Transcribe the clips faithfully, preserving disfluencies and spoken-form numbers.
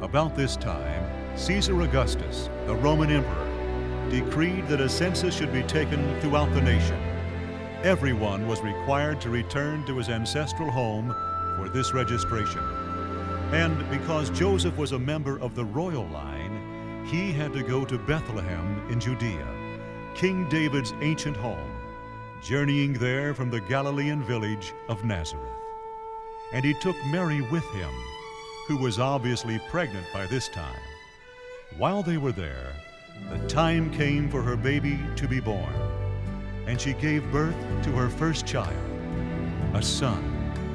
About this time, Caesar Augustus, the Roman emperor, decreed that a census should be taken throughout the nation. Everyone was required to return to his ancestral home for this registration. And because Joseph was a member of the royal line, he had to go to Bethlehem in Judea, King David's ancient home, journeying there from the Galilean village of Nazareth. And he took Mary with him, who was obviously pregnant by this time. While they were there, the time came for her baby to be born, and she gave birth to her first child, a son.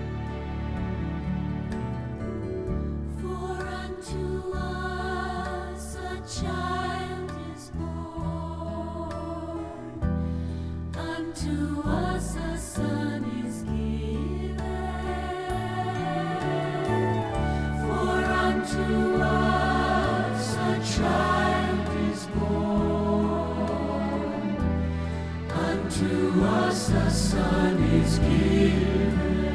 For unto us a child is born, unto us a son is given. For unto us a child is born, unto us a son is given.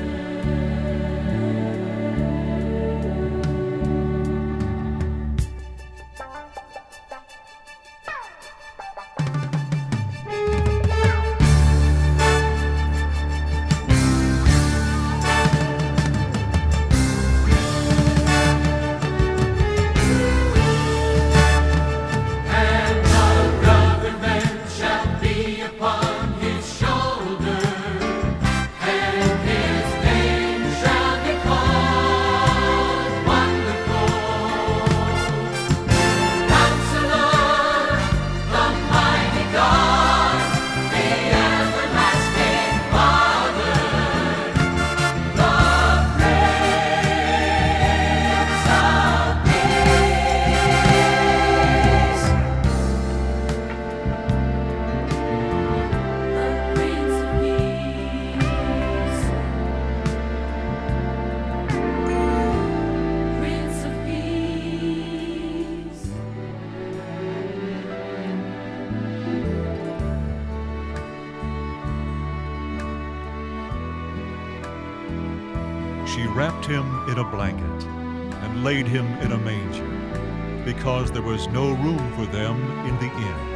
She wrapped him in a blanket and laid him in a manger, because there was no room for them in the inn.